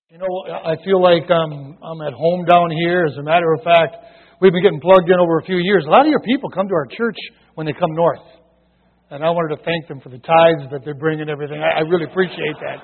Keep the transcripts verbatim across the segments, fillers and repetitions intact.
You know, I feel like um, I'm at home down here. As a matter of fact, we've been getting plugged in over a few years. A lot of your people come to our church when they come north. And I wanted to thank them for the tithes that they bring and everything. I, I really appreciate that.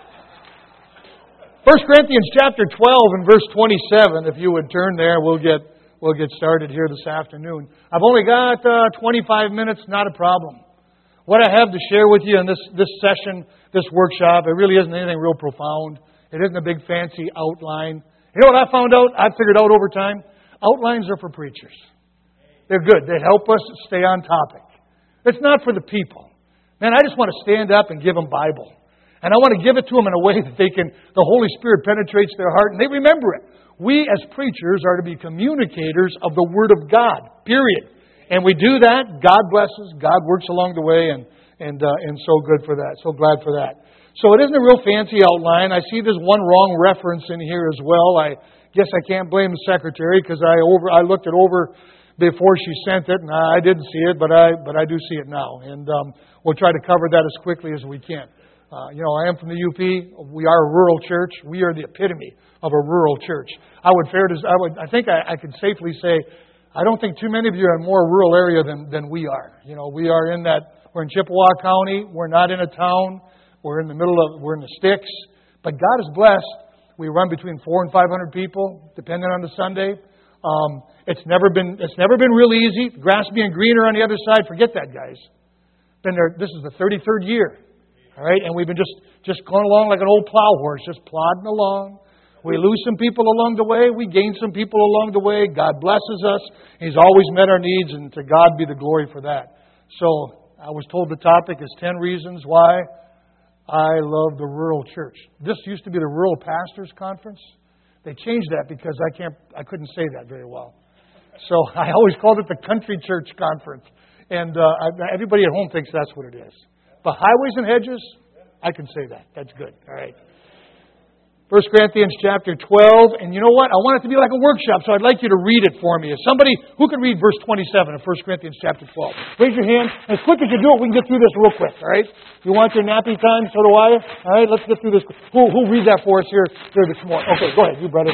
First Corinthians chapter twelve and verse twenty-seven. If you would turn there, we'll get we'll get started here this afternoon. I've only got uh, twenty-five minutes, not a problem. What I have to share with you in this, this session, this workshop, it really isn't anything real profound. It isn't a big fancy outline. You know what I found out? I figured out over time? Outlines are for preachers. They're good. They help us stay on topic. It's not for the people. Man, I just want to stand up and give them Bible. And I want to give it to them in a way that they can, the Holy Spirit penetrates their heart and they remember it. We as preachers are to be communicators of the Word of God, period. And we do that. God blesses. God works along the way, and and uh, and so good for that. So glad for that. So it isn't a real fancy outline. I see there's one wrong reference in here as well. I guess I can't blame the secretary because I over I looked it over before she sent it, and I didn't see it, but I but I do see it now, and um, we'll try to cover that as quickly as we can. Uh, you know, I am from the U P. We are a rural church. We are the epitome of a rural church. I would fair to I would I think I, I could safely say I don't think too many of you are in a more rural area than than we are. You know, we are in that we're in Chippewa County. We're not in a town. We're in the middle of, we're in the sticks. But God is blessed. We run between four and five hundred people, depending on the Sunday. Um, it's never been, it's never been real easy. The grass being greener on the other side, forget that, guys. Been there, this is the thirty-third year. All right. And we've been just, just going along like an old plow horse, just plodding along. We lose some people along the way. We gain some people along the way. God blesses us. He's always met our needs, and to God be the glory for that. So I was told the topic is ten reasons why I love the rural church. This used to be the Rural Pastors Conference. They changed that because I can't, I couldn't say that very well. So I always called it the Country Church Conference. And uh, I, everybody at home thinks that's what it is. But highways and hedges, I can say that. That's good. All right. First Corinthians chapter twelve. And you know what? I want it to be like a workshop, so I'd like you to read it for me. If somebody who could read verse twenty-seven of First Corinthians chapter twelve. Raise your hand. As quick as you do it, we can get through this real quick. All right? You want your nappy time? So do I. All right, let's get through this. Who who read that for us here, here this morning? Okay, go ahead. You, brother.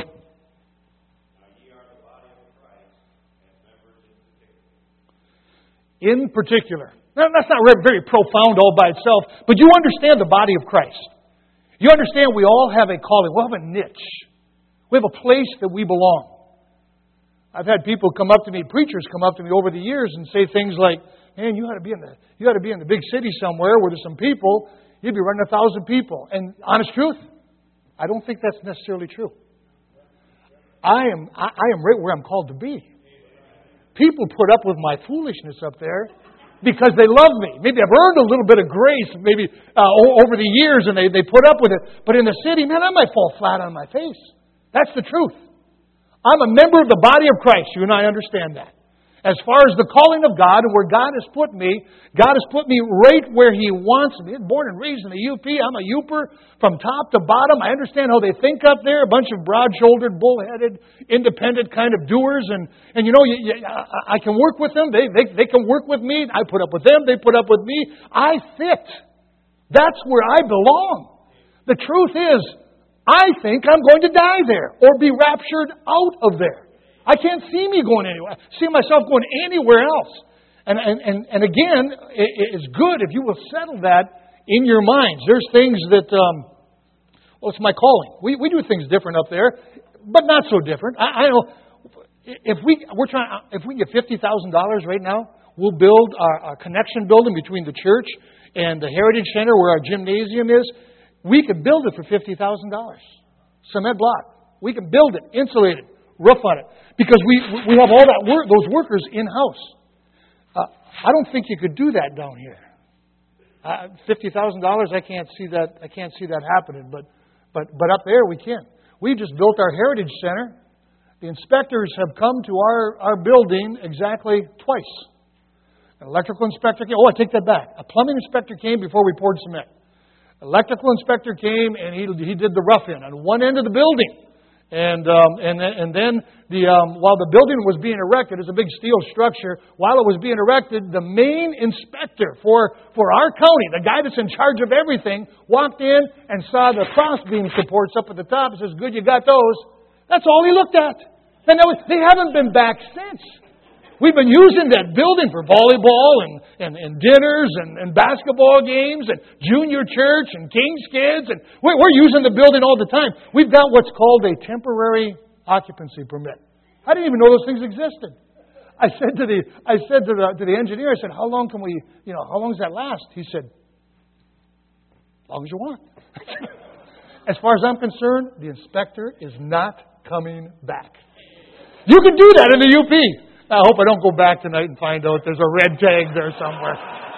In particular. Now, that's not very profound all by itself, but you understand the body of Christ. You understand we all have a calling. We have a niche. We have a place that we belong. I've had people come up to me, preachers come up to me over the years and say things like, man, you ought to be in the you ought to be in the big city somewhere where there's some people. You'd be running a thousand people. And honest truth, I don't think that's necessarily true. I am I, I am right where I'm called to be. People put up with my foolishness up there because they love me. Maybe I've earned a little bit of grace maybe uh, over the years, and they, they put up with it. But in the city, man, I might fall flat on my face. That's the truth. I'm a member of the body of Christ. You and I understand that. As far as the calling of God and where God has put me, God has put me right where He wants me. Born and raised in the U P. I'm a Youper from top to bottom. I understand how they think up there. A bunch of broad-shouldered, bull-headed, independent kind of doers. And, and you know, you, you, I, I can work with them. They, they, they can work with me. I put up with them. They put up with me. I fit. That's where I belong. The truth is, I think I'm going to die there or be raptured out of there. I can't see me going anywhere. I see myself going anywhere else. And and and, and again, it, it's good if you will settle that in your minds. There's things that, um, well, it's my calling. We we do things different up there, but not so different. I, I know if we we're trying if we get fifty thousand dollars right now, we'll build our, our connection building between the church and the Heritage Center where our gymnasium is. We could build it for fifty thousand dollars, cement block. We can build it, insulate it, roof on it. Because we we have all that work, those workers in-house. Uh, I don't think you could do that down here. Uh, Fifty thousand dollars, I can't see that. I can't see that happening. But but but up there we can. We just built our Heritage Center. The inspectors have come to our, our building exactly twice. An electrical inspector came. Oh, I take that back. A plumbing inspector came before we poured cement. Electrical inspector came and he he did the rough-in on one end of the building. And um, and then, and then the um, while the building was being erected, it's a big steel structure. While it was being erected, the main inspector for for our county, the guy that's in charge of everything, walked in and saw the crossbeam supports up at the top. He says, "Good, you got those." That's all he looked at. And that was, they haven't been back since. We've been using that building for volleyball and, and, and dinners and, and basketball games and junior church and King's Kids. And we're, we're using the building all the time. We've got what's called a temporary occupancy permit. I didn't even know those things existed. I said to the I said to the to the engineer, I said, "How long can we, you know, how long does that last?" He said, "As long as you want." As far as I'm concerned, the inspector is not coming back. You can do that in the U P. I hope I don't go back tonight and find out there's a red tag there somewhere.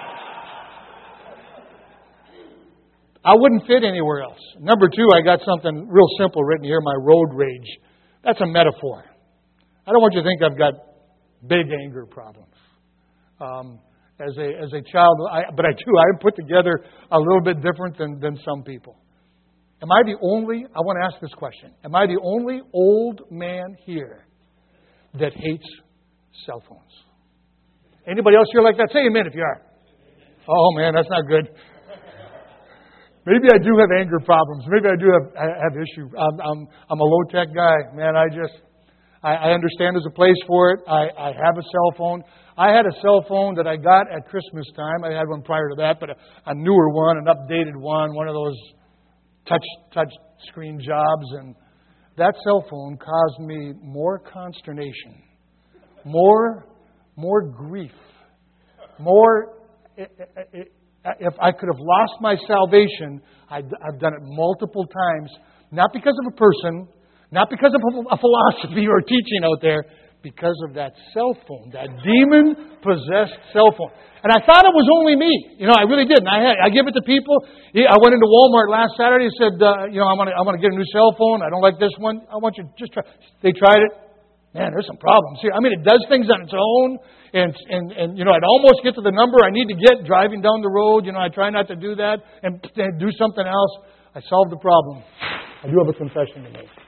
I wouldn't fit anywhere else. Number two, I got something real simple written here, my road rage. That's a metaphor. I don't want you to think I've got big anger problems. Um, as a as a child, I, but I do. I'm put together a little bit different than, than some people. Am I the only, I want to ask this question, am I the only old man here that hates cell phones? Anybody else here like that? Say amen if you are. Oh man, that's not good. Maybe I do have anger problems. Maybe I do have have issues. I'm, I'm I'm a low tech guy, man. I just I, I understand there's a place for it. I, I have a cell phone. I had a cell phone that I got at Christmas time. I had one prior to that, but a, a newer one, an updated one, one of those touch touch screen jobs, and that cell phone caused me more consternation. More, more grief, more. If I could have lost my salvation, I've done it multiple times. Not because of a person, not because of a philosophy or teaching out there, because of that cell phone, that demon-possessed cell phone. And I thought it was only me. You know, I really did. And I had, I give it to people. I went into Walmart last Saturday and said, uh, you know, I want to, I want to get a new cell phone. I don't like this one. I want you to just try. They tried it. Man, there's some problems here. I mean, it does things on its own, and, and, and you know, I'd almost get to the number I need to get driving down the road. You know, I try not to do that and, and do something else. I solved the problem. I do have a confession to make.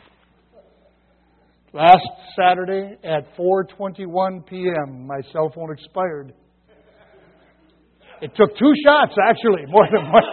Last Saturday at four twenty-one p.m., my cell phone expired. It took two shots, actually, more than one.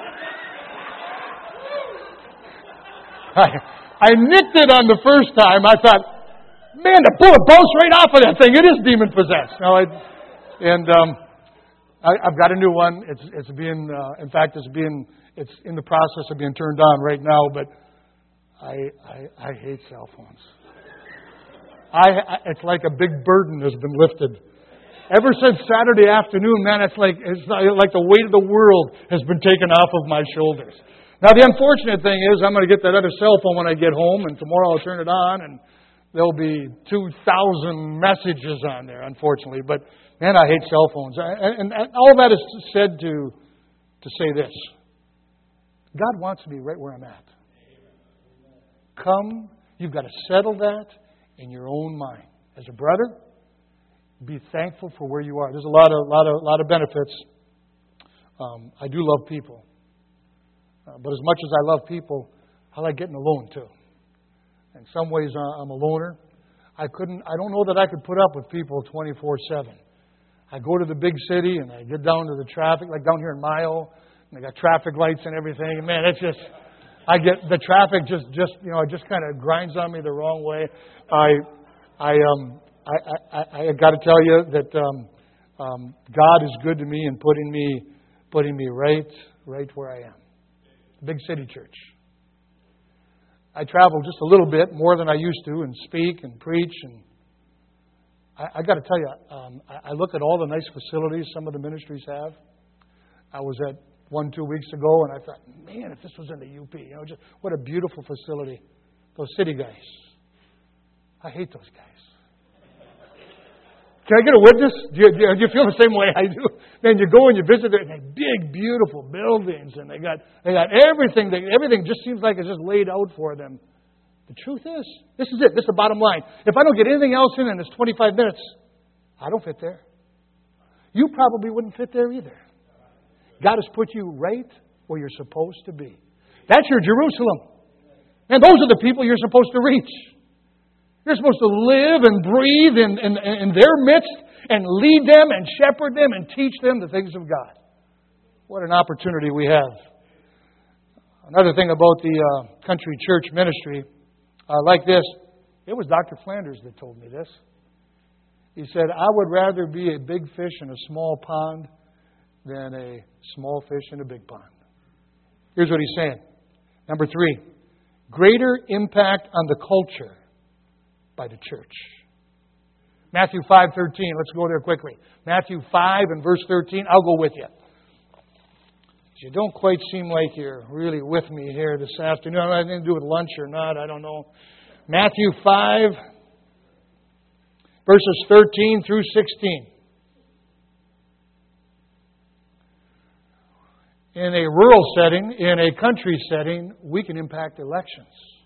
I, I nicked it on the first time. I thought, man, the bullet bounced right off of that thing. It is demon possessed. No, I, and um, I, I've got a new one. It's it's being, uh, in fact, it's being, it's in the process of being turned on right now. But I I, I hate cell phones. I, I it's like a big burden has been lifted. Ever since Saturday afternoon, man, it's like it's like the weight of the world has been taken off of my shoulders. Now, the unfortunate thing is, I'm going to get that other cell phone when I get home, and tomorrow I'll turn it on and there'll be two thousand messages on there, unfortunately. But, man, I hate cell phones. And, and all that is said to, to say this. God wants me right where I'm at. Come, you've got to settle that in your own mind. As a brother, be thankful for where you are. There's a lot of, lot of, lot of benefits. Um, I do love people. Uh, but as much as I love people, I like getting alone, too. In some ways, I'm a loner. I couldn't. I don't know that I could put up with people twenty-four seven. I go to the big city and I get down to the traffic, like down here in Mayo, and they got traffic lights and everything. And man, it's just, I get the traffic just, just you know, it just kind of grinds on me the wrong way. I, I, um, I, I, I got to tell you that um, um, God is good to me in putting me, putting me right, right where I am. Big city church. I travel just a little bit more than I used to and speak and preach. And I, I got to tell you, um, I, I look at all the nice facilities some of the ministries have. I was at one two weeks ago, and I thought, man, if this was in the U P, you know, just what a beautiful facility. Those city guys. I hate those guys. Can I get a witness? Do you, do you feel the same way I do? Man, you go and you visit it, and they big, beautiful buildings, and they got they got everything. They, everything just seems like it's just laid out for them. The truth is, this is it. This is the bottom line. If I don't get anything else in in this twenty-five minutes, I don't fit there. You probably wouldn't fit there either. God has put you right where you're supposed to be. That's your Jerusalem. And those are the people you're supposed to reach. You're supposed to live and breathe in, in, in their midst and lead them and shepherd them and teach them the things of God. What an opportunity we have. Another thing about the uh, country church ministry, uh, like this, it was Doctor Flanders that told me this. He said, I would rather be a big fish in a small pond than a small fish in a big pond. Here's what he's saying. Number three, greater impact on the culture by the church. Matthew five thirteen. Let's go there quickly. Matthew five and verse thirteen. I'll go with you. You don't quite seem like you're really with me here this afternoon. I don't have anything to do with lunch or not. I don't know. Matthew five, verses thirteen through sixteen. In a rural setting, in a country setting, we can impact elections.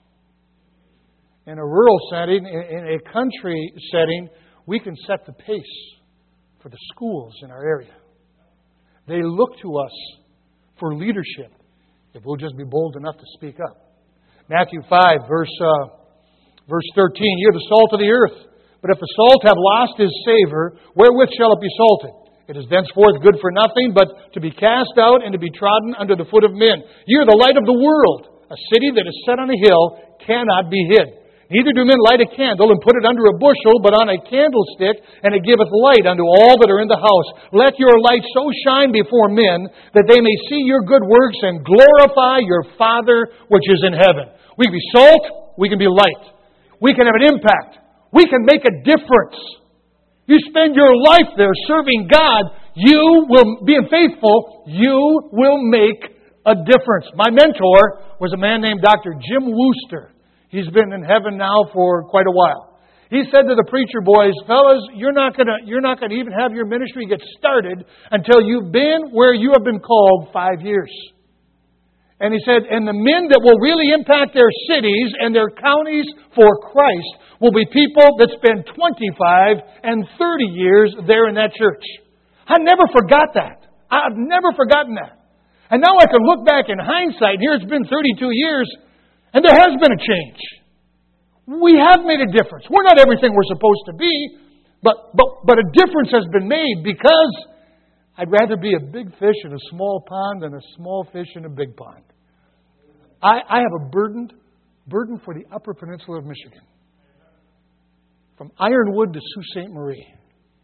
In a rural setting, in a country setting, we can set the pace for the schools in our area. They look to us for leadership if we'll just be bold enough to speak up. Matthew five, verse uh, verse thirteen. You're the salt of the earth. But if the salt have lost his savor, wherewith shall it be salted? It is thenceforth good for nothing, but to be cast out and to be trodden under the foot of men. Ye are the light of the world. A city that is set on a hill cannot be hid. Neither do men light a candle and put it under a bushel, but on a candlestick, and it giveth light unto all that are in the house. Let your light so shine before men, that they may see your good works and glorify your Father which is in heaven. We can be salt, we can be light. We can have an impact. We can make a difference. You spend your life there serving God, you will, being faithful, you will make a difference. My mentor was a man named Doctor Jim Wooster. He's been in heaven now for quite a while. He said to the preacher boys, fellas, you're not gonna, you're not gonna even have your ministry get started until you've been where you have been called five years. And he said, and the men that will really impact their cities and their counties for Christ will be people that spend twenty-five and thirty years there in that church. I never forgot that. I've never forgotten that. And now I can look back in hindsight. Here it's been thirty-two years. And there has been a change. We have made a difference. We're not everything we're supposed to be, but, but, but a difference has been made because I'd rather be a big fish in a small pond than a small fish in a big pond. I, I have a burden, burden for the Upper Peninsula of Michigan. From Ironwood to Sault Ste. Marie.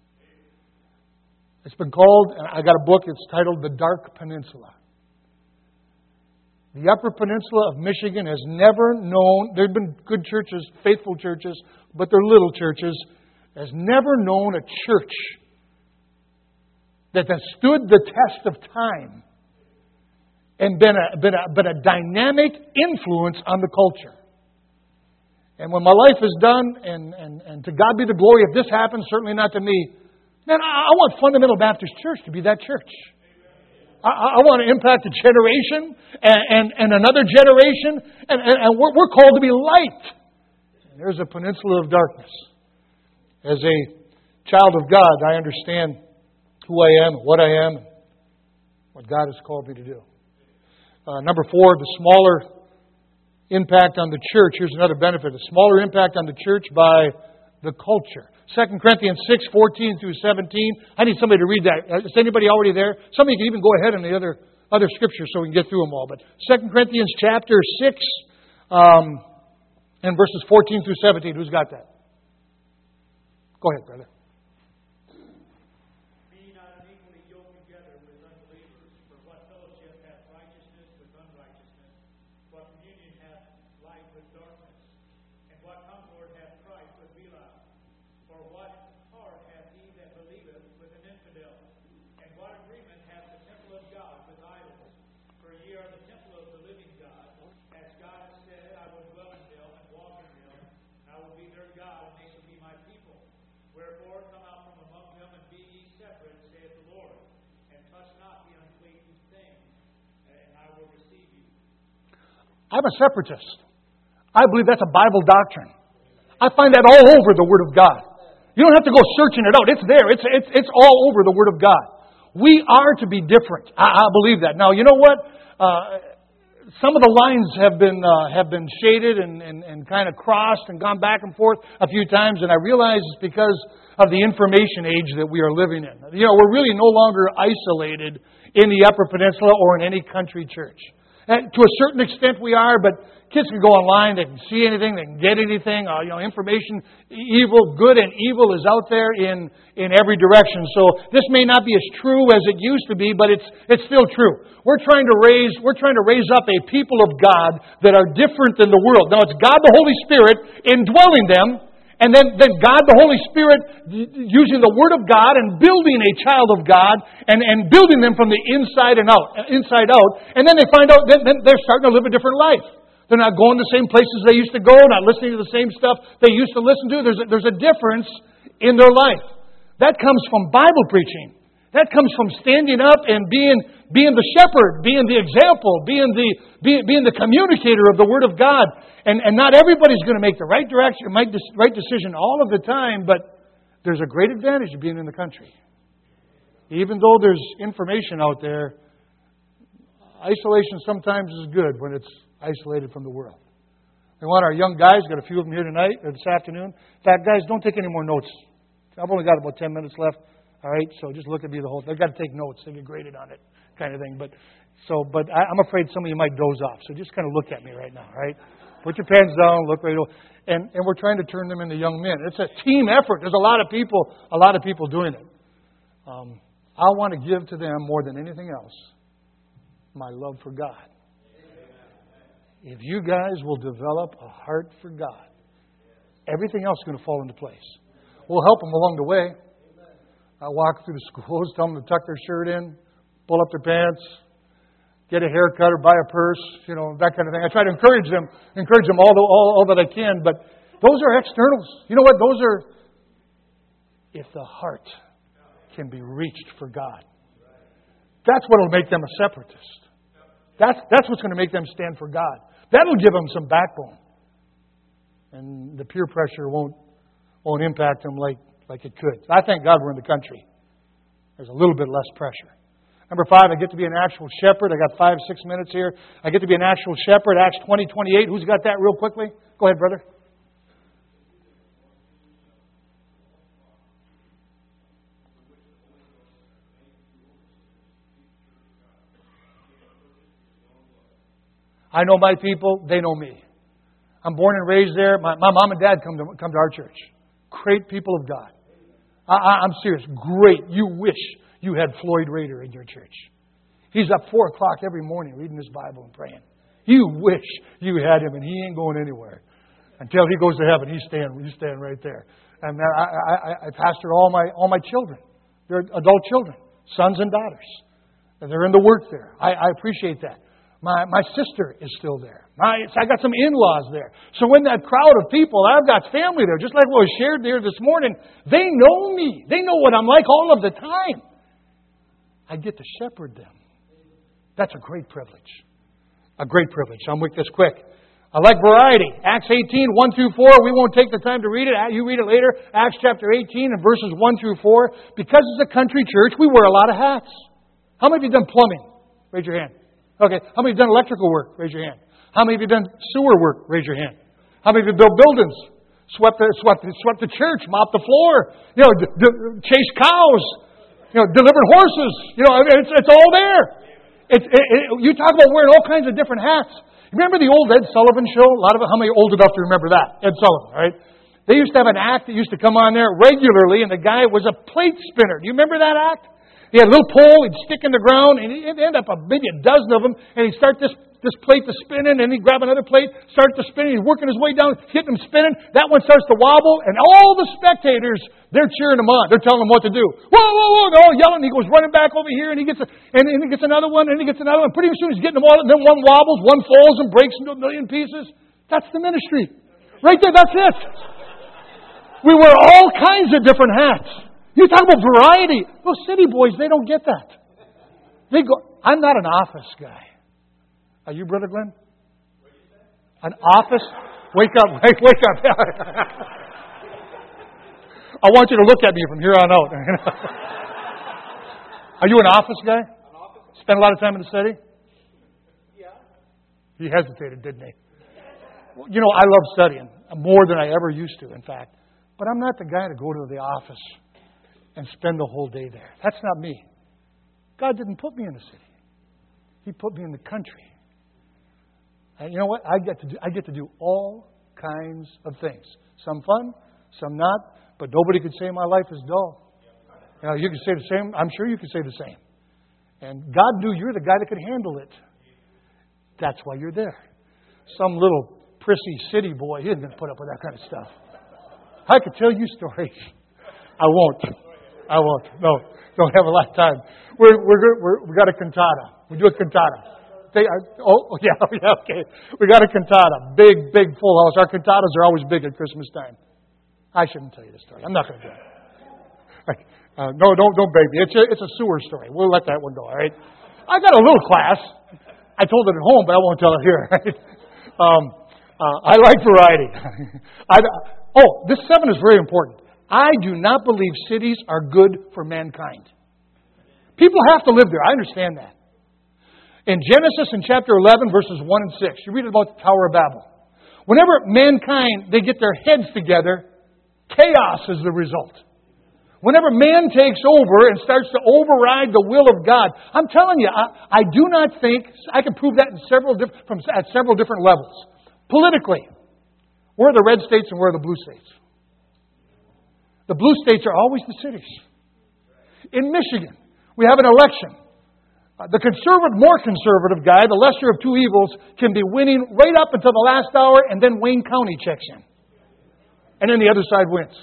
It's been called, I got a book, it's titled The Dark Peninsula. The Upper Peninsula of Michigan has never known, there have been good churches, faithful churches, but they're little churches, has never known a church that has stood the test of time and been a, been a, been a dynamic influence on the culture. And when my life is done, and, and, and to God be the glory, if this happens, certainly not to me, man, I, I want Fundamental Baptist Church to be that church. I, I want to impact a generation and, and, and another generation, and, and, and we're, we're called to be light. And there's a peninsula of darkness. As a child of God, I understand who I am, what I am, and what God has called me to do. Uh, number four, the smaller impact on the church. Here's another benefit. A smaller impact on the church by the culture. Second Corinthians six, fourteen through seventeen. I need somebody to read that. Is anybody already there? Somebody can even go ahead in the other, other scriptures so we can get through them all. But Second Corinthians chapter six um, and verses fourteen through seventeen. Who's got that? Go ahead, brother. Be not unequally yoked together with unbelievers. For what fellowship hath righteousness with unrighteousness? What communion hath light with darkness? And what concord hath Christ with Belial? For what part hath he that believeth with an infidel? And what agreement hath the temple of God with idols? For ye are the temple of the living God. As God has said, I will dwell in them and walk in them. And I will be their God, and they shall be my people. Wherefore come out from among them and be ye separate, saith the Lord, and touch not the unclean thing, and I will receive you. I'm a separatist. I believe that's a Bible doctrine. I find that all over the Word of God. You don't have to go searching it out. It's there. It's, it's, it's all over the Word of God. We are to be different. I, I believe that. Now, you know what? Uh, some of the lines have been uh, have been shaded and, and, and kind of crossed and gone back and forth a few times, and I realize it's because of the information age that we are living in. You know, we're really no longer isolated in the Upper Peninsula or in any country church. And to a certain extent we are, but kids can go online, they can see anything, they can get anything. Uh, you know, information, evil, good and evil is out there in, in every direction. So this may not be as true as it used to be, but it's it's still true. We're trying to raise we're trying to raise up a people of God that are different than the world. Now it's God the Holy Spirit indwelling them, and then, then God the Holy Spirit using the Word of God and building a child of God and, and building them from the inside and out, inside out. And then they find out that then they're starting to live a different life. They're not going to the same places they used to go, not listening to the same stuff they used to listen to. There's a, there's a difference in their life. That comes from Bible preaching. That comes from standing up and being being the shepherd, being the example, being the being, being the communicator of the Word of God. And, and not everybody's going to make the right direction, make the right decision all of the time, but there's a great advantage of being in the country. Even though there's information out there, isolation sometimes is good when it's isolated from the world. We want our young guys, got a few of them here tonight or this afternoon. In fact, guys, don't take any more notes. I've only got about ten minutes left. All right, so just look at me the whole. They've got to take notes. They get graded on it, kind of thing. But so, but I, I'm afraid some of you might doze off. So just kind of look at me right now. All right, put your pens down. Look right over. And and we're trying to turn them into young men. It's a team effort. There's a lot of people, a lot of people doing it. Um, I want to give to them more than anything else my love for God. If you guys will develop a heart for God, everything else is going to fall into place. We'll help them along the way. I walk through the schools, tell them to tuck their shirt in, pull up their pants, get a haircut or buy a purse, you know, that kind of thing. I try to encourage them, encourage them all, the, all, all that I can, but those are externals. You know what? Those are, if the heart can be reached for God, that's what will make them a separatist. That's, that's what's going to make them stand for God. That'll give them some backbone. And the peer pressure won't, won't impact them like like it could. I thank God we're in the country. There's a little bit less pressure. Number five, I get to be an actual shepherd. I got five, six minutes here. I get to be an actual shepherd. Acts twenty, twenty-eight. Who's got that real quickly? Go ahead, brother. I know my people. They know me. I'm born and raised there. My, my mom and dad come to, come to our church. Great people of God. I, I'm serious. Great. You wish you had Floyd Rader in your church. He's up four o'clock every morning reading his Bible and praying. You wish you had him, and he ain't going anywhere. Until he goes to heaven, he's staying, he's staying right there. And I, I, I pastor all my all my children. They're adult children, sons and daughters. And they're in the work there. I, I appreciate that. My my sister is still there. My, I got some in-laws there. So when that crowd of people, I've got family there, just like what was shared there this morning, they know me. They know what I'm like all of the time. I get to shepherd them. That's a great privilege. A great privilege. I'll make this quick. I like variety. Acts eighteen, one through four. We won't take the time to read it. You read it later. Acts chapter eighteen and verses one through four. Because it's a country church, we wear a lot of hats. How many of you have done plumbing? Raise your hand. Okay. How many of you have done electrical work? Raise your hand. How many of you have done sewer work? Raise your hand. How many of you built buildings? Swept the, swept, swept the church, mopped the floor, you know, d- d- chased cows, you know, delivered horses. You know, it's, it's all there. It's, it, it, you talk about wearing all kinds of different hats. Remember the old Ed Sullivan show? A lot of it, how many are old enough to remember that? Ed Sullivan, right? They used to have an act that used to come on there regularly, and the guy was a plate spinner. Do you remember that act? He had a little pole, he'd stick in the ground, and he'd end up a maybe a dozen of them, and he'd start this this plate to spinning, and he'd grab another plate, start to spinning, he's working his way down, hitting them spinning. That one starts to wobble, and all the spectators, they're cheering him on. They're telling him what to do. Whoa, whoa, whoa! They're all yelling. He goes running back over here, and he gets a, and, and he gets another one, and he gets another one. Pretty soon he's getting them all, and then one wobbles, one falls and breaks into a million pieces. That's the ministry. Right there, that's it. We wear all kinds of different hats. You talk about variety. Those city boys, they don't get that. They go, I'm not an office guy. Are you, Brother Glenn? An office? Wake up, wake, wake up. I want you to look at me from here on out. Are you an office guy? An office. Spend a lot of time in the city? Yeah. He hesitated, didn't he? You know, I love studying more than I ever used to, in fact. But I'm not the guy to go to the office and spend the whole day there. That's not me. God didn't put me in the city. He put me in the country. And you know what? I get to do, I get to do all kinds of things. Some fun, some not. But nobody could say my life is dull. You know, you could say the same. I'm sure you could say the same. And God knew you're the guy that could handle it. That's why you're there. Some little prissy city boy, he isn't going to put up with that kind of stuff. I could tell you stories. I won't. I won't. No, don't have a lot of time. We're we're, we're we got a cantata. We do a cantata. They are, oh yeah, yeah, okay. We got a cantata, big, big, full house. Our cantatas are always big at Christmas time. I shouldn't tell you the story. I'm not going to do it. Like, uh, no, don't don't beg me. It's a it's a sewer story. We'll let that one go. All right. I got a little class. I told it at home, but I won't tell it here. Right? Um, uh, I like variety. I, oh, this seven is very important. I do not believe cities are good for mankind. People have to live there. I understand that. In Genesis in chapter eleven, verses one and six, you read about the Tower of Babel. Whenever mankind, they get their heads together, chaos is the result. Whenever man takes over and starts to override the will of God, I'm telling you, I, I do not think, I can prove that in several diff, from, at several different levels. Politically, where are the red states and where are the blue states? The blue states are always the cities. In Michigan, we have an election. Uh, the conservative, more conservative guy, the lesser of two evils, can be winning right up until the last hour, and then Wayne County checks in. And then the other side wins.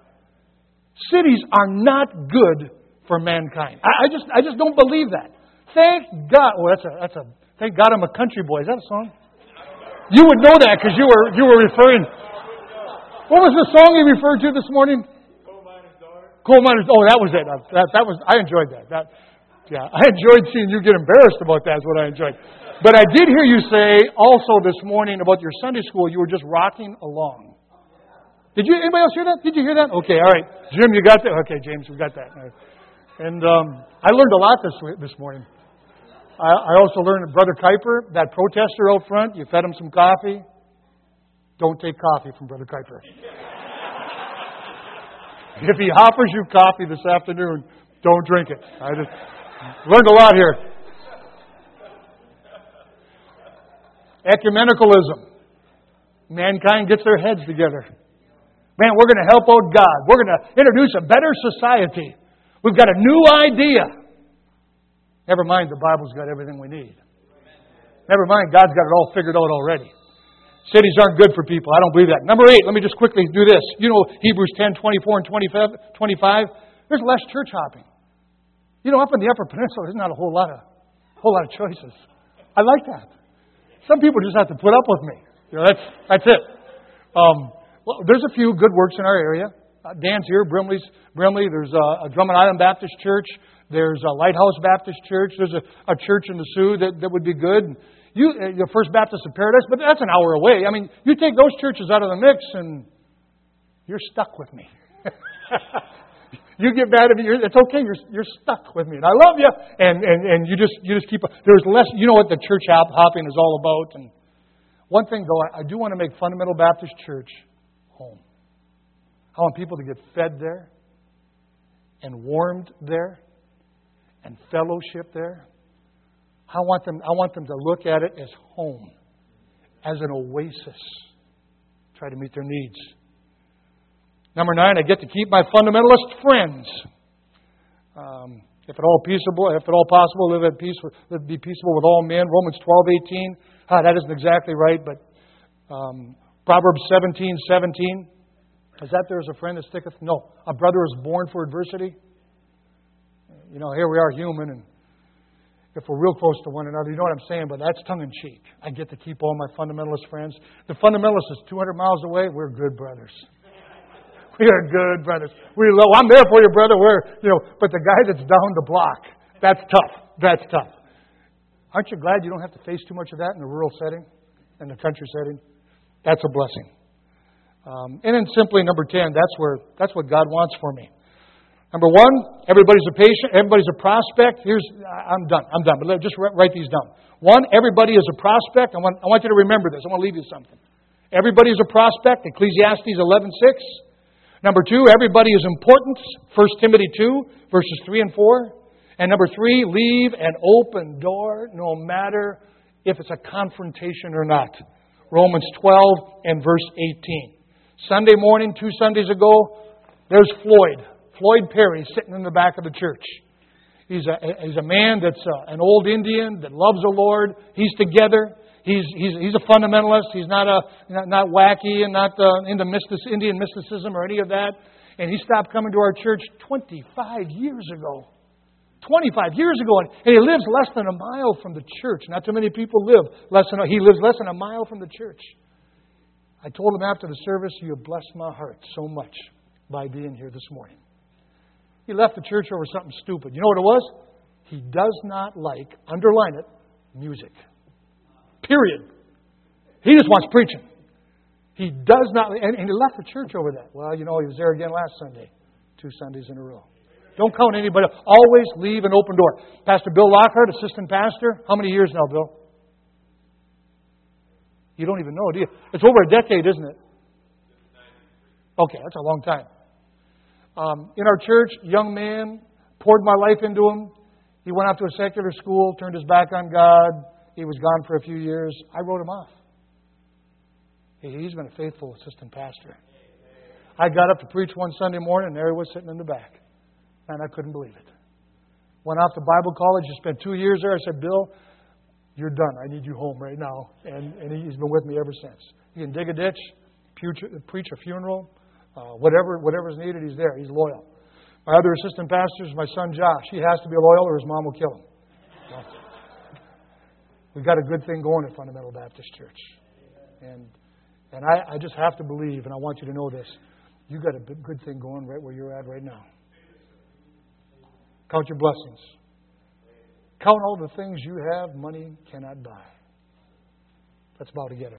Cities are not good for mankind. I, I just I just don't believe that. Thank God. Oh, that's a that's a thank God I'm a country boy. Is that a song? You would know that because you were you were referring. What was the song you referred to this morning? Coal Miner's Daughter. Coal Miner's. Oh, that was it. That that was. I enjoyed that. That. Yeah, I enjoyed seeing you get embarrassed about that. Is what I enjoyed. But I did hear you say also this morning about your Sunday school. You were just rocking along. Did you? Anybody else hear that? Did you hear that? Okay, all right. Jim, you got that? Okay, James, we got that. And um, I learned a lot this this morning. I, I also learned that Brother Kuiper, that protester out front, you fed him some coffee. Don't take coffee from Brother Kuiper. If he offers you coffee this afternoon, don't drink it. I just learned a lot here. Ecumenicalism. Mankind gets their heads together. Man, we're going to help out God. We're going to introduce a better society. We've got a new idea. Never mind, the Bible's got everything we need. Never mind, God's got it all figured out already. Cities aren't good for people. I don't believe that. Number eight, let me just quickly do this. You know Hebrews ten, twenty-four and twenty-five? There's less church hopping. You know, up in the Upper Peninsula, there's not a whole lot of whole lot of choices. I like that. Some people just have to put up with me. You know, that's that's it. Um, Well, there's a few good works in our area. Uh, Dan's here, Brimley's, Brimley. There's a, a Drummond Island Baptist Church. There's a Lighthouse Baptist Church. There's a, a church in the Sioux that, that would be good. You, uh, the First Baptist of Paradise, but that's an hour away. I mean, you take those churches out of the mix and you're stuck with me. You get mad at me. You're, it's okay. You're you're stuck with me, and I love you. And and and you just you just keep. There's less. You know what the church hop, hopping is all about. And one thing though, I, I do want to make Fundamental Baptist Church home. I want people to get fed there and warmed there and fellowship there. I want them I want them to look at it as home, as an oasis. Try to meet their needs. Number nine, I get to keep my fundamentalist friends. Um, if at all peaceable, if at all possible, live at peace with, live, be peaceable with all men. Romans twelve eighteen. Ah, that isn't exactly right, but um, Proverbs seventeen seventeen. Is that there is a friend that sticketh? No. A brother is born for adversity. You know, here we are human, and if we're real close to one another, you know what I'm saying, but that's tongue-in-cheek. I get to keep all my fundamentalist friends. The fundamentalist is two hundred miles away. We're good brothers. We are good brothers. We love, I'm there for you, brother. We're, you know, but the guy that's down the block, that's tough. That's tough. Aren't you glad you don't have to face too much of that in a rural setting, in a country setting? That's a blessing. Um, and then simply number ten, that's where that's what God wants for me. Number one, everybody's a patient, everybody's a prospect. Here's, I'm done, I'm done, but let, just write these down. One, everybody is a prospect. I want, I want you to remember this. I want to leave you something. Everybody is a prospect, Ecclesiastes eleven six. Number two, everybody is important, First Timothy two, verses three and four. And number three, leave an open door no matter if it's a confrontation or not. Romans twelve and verse eighteen. Sunday morning, two Sundays ago, there's Floyd. Floyd Perry sitting in the back of the church. He's a, he's a man that's a, an old Indian that loves the Lord. He's together. He's he's he's a fundamentalist. He's not a not, not wacky and not uh, into mystic, Indian mysticism or any of that. And he stopped coming to our church twenty-five years ago. twenty-five years ago, and he lives less than a mile from the church. Not too many people live less than a, he lives less than a mile from the church. I told him after the service, "You have blessed my heart so much by being here this morning." He left the church over something stupid. You know what it was? He does not like, underline it, music. Period. He just wants preaching. He does not, and, and he left the church over that. Well, you know, he was there again last Sunday, two Sundays in a row. Don't count anybody. Always leave an open door. Pastor Bill Lockhart, assistant pastor. How many years now, Bill? You don't even know, do you? It's over a decade, isn't it? Okay, that's a long time. Um, in our church, young man, poured my life into him. He went off to a secular school, turned his back on God. He was gone for a few years. I wrote him off. He's been a faithful assistant pastor. I got up to preach one Sunday morning, and there he was sitting in the back. And I couldn't believe it. Went off to Bible college. He spent two years there. I said, "Bill, you're done. I need you home right now." And, and he's been with me ever since. He can dig a ditch, preach a funeral, uh, whatever whatever's needed, he's there. He's loyal. My other assistant pastor is my son Josh. He has to be loyal or his mom will kill him. So, we've got a good thing going at Fundamental Baptist Church. And and I, I just have to believe, and I want you to know this, you've got a good thing going right where you're at right now. Count your blessings. Count all the things you have money cannot buy. Let's bow together.